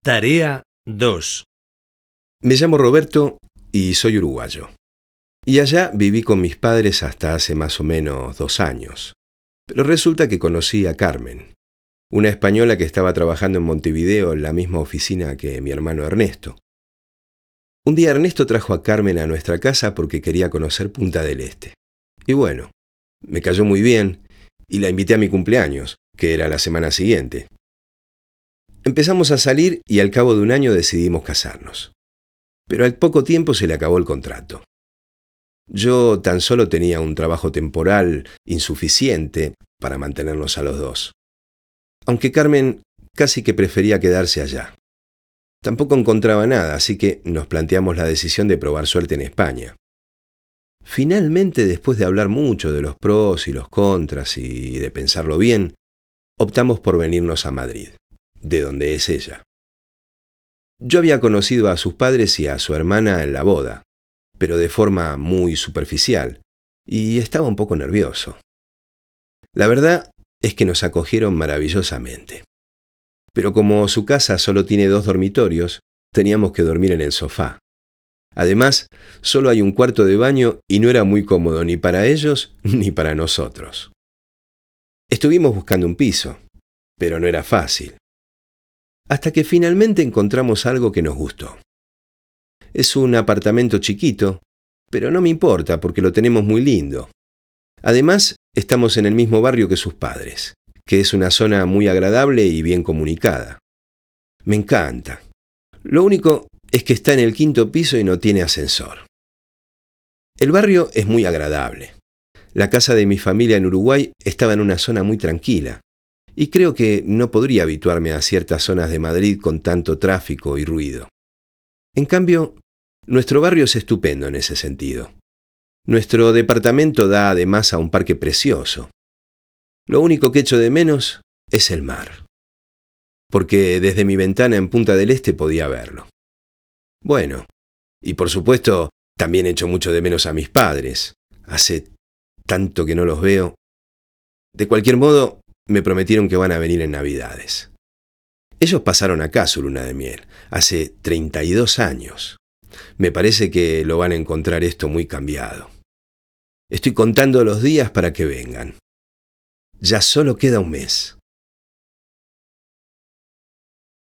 Tarea 2. Me llamo Roberto y soy uruguayo. Y allá viví con mis padres hasta hace más o menos 2 años. Pero resulta que conocí a Carmen, una española que estaba trabajando en Montevideo en la misma oficina que mi hermano Ernesto. Un día Ernesto trajo a Carmen a nuestra casa porque quería conocer Punta del Este. Y bueno, me cayó muy bien y la invité a mi cumpleaños, que era la semana siguiente. Empezamos a salir y al cabo de 1 año decidimos casarnos. Pero al poco tiempo se le acabó el contrato. Yo tan solo tenía un trabajo temporal insuficiente para mantenernos a los dos. Aunque Carmen casi que prefería quedarse allá. Tampoco encontraba nada, así que nos planteamos la decisión de probar suerte en España. Finalmente, después de hablar mucho de los pros y los contras y de pensarlo bien, optamos por venirnos a Madrid, de donde es ella. Yo había conocido a sus padres y a su hermana en la boda, pero de forma muy superficial, y estaba un poco nervioso. La verdad es que nos acogieron maravillosamente. Pero como su casa solo tiene 2 dormitorios, teníamos que dormir en el sofá. Además, solo hay un cuarto de baño y no era muy cómodo ni para ellos ni para nosotros. Estuvimos buscando un piso, pero no era fácil. Hasta que finalmente encontramos algo que nos gustó. Es un apartamento chiquito, pero no me importa porque lo tenemos muy lindo. Además, estamos en el mismo barrio que sus padres, que es una zona muy agradable y bien comunicada. Me encanta. Lo único es que está en el 5.º piso y no tiene ascensor. El barrio es muy agradable. La casa de mi familia en Uruguay estaba en una zona muy tranquila, y creo que no podría habituarme a ciertas zonas de Madrid con tanto tráfico y ruido. En cambio, nuestro barrio es estupendo en ese sentido. Nuestro departamento da además a un parque precioso. Lo único que echo de menos es el mar, porque desde mi ventana en Punta del Este podía verlo. Bueno, y por supuesto, también echo mucho de menos a mis padres. Hace tanto que no los veo. De cualquier modo, me prometieron que van a venir en Navidades. Ellos pasaron acá su luna de miel, hace 32 años. Me parece que lo van a encontrar esto muy cambiado. Estoy contando los días para que vengan. Ya solo queda un mes.